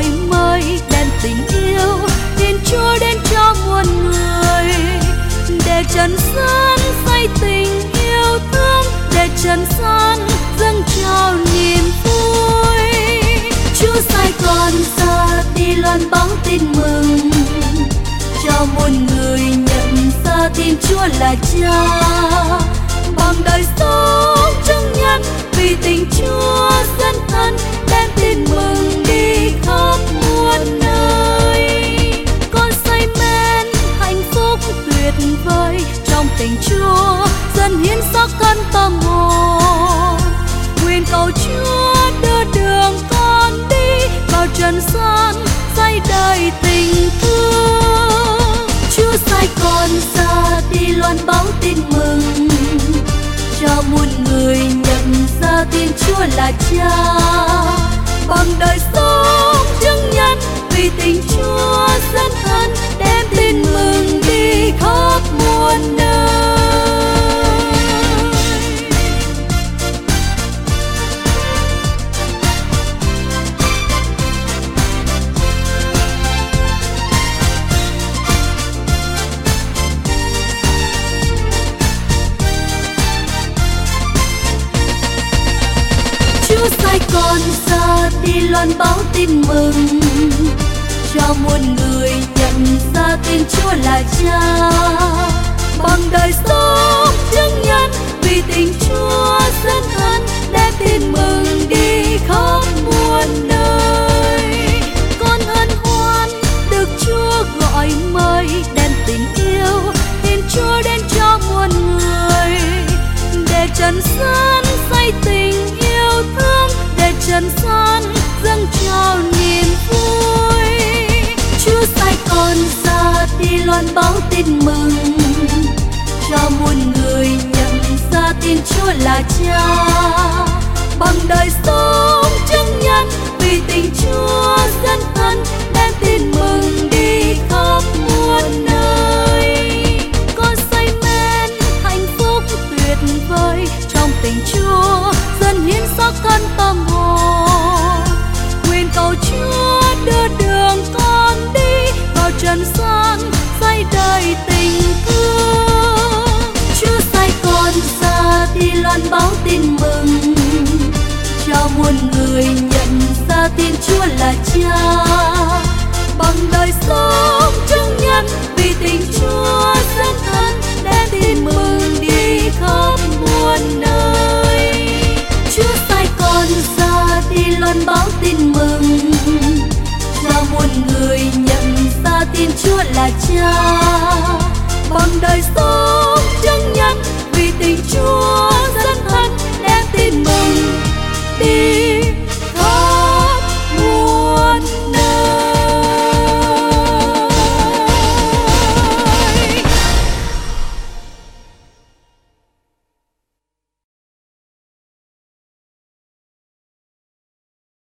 gọi mời đem tình yêu Thiên Chúa đến cho muôn người, để trần gian say tình yêu thương, để trần gian dâng trao niềm vui. Chúa sai con ra đi loan báo tin mừng, cho muôn người nhận ra Thiên Chúa là Cha. Bằng đời sống chứng nhân vì tình Chúa dân thân, đem tin mừng đi khắp muôn nơi. Con say mến hạnh phúc tuyệt vời trong tình Chúa, dần hiến xác thân tâm hồn. Nguyện cầu Chúa đưa đường con đi vào trần gian, say đầy tình thương. Chúa sai con ra đi loan báo tin mừng, cho muôn người nhận ra Thiên Chúa là Cha. Bằng đời sống chứng nhân vì tình Chúa dân thân, đem tin mừng đi khắp muôn nơi. Chúa sai con ra đi loan báo tin mừng, cho muôn người nhận ra Thiên Chúa là Cha. Bằng đời sống chứng nhân vì tình Chúa dân thân, đem tin mừng đi khắp muôn nơi. Con hân hoan được Chúa gọi mời, đem tình yêu Thiên Chúa đến cho muôn người, để trần gian say tình yêu thương, để trần gian dâng trao niềm vui. Chúa sai con ra đi loan báo tin mừng, cho muôn người nhận ra Thiên Chúa là Cha. Bằng đời sống chứng nhân vì tình Chúa dân thân, đem tin mừng đi khắp muôn nơi. Con say mến hạnh phúc tuyệt vời trong tình Chúa, dần hiến xác thân tâm hồn. Nguyện cầu Chúa đưa đường con đi vào trần gian, say đầy tình thương. Chúa sai con ra đi loan báo tin mừng, cho muôn người nhận ra Thiên Chúa là Cha. Bằng đời sống chứng nhân vì tình Chúa dân thân, đem tin mừng đi khắp muôn nơi. Chúa sai con ra đi loan báo tin mừng, cho muôn người nhận ra Thiên Chúa là Cha. Bằng đời sống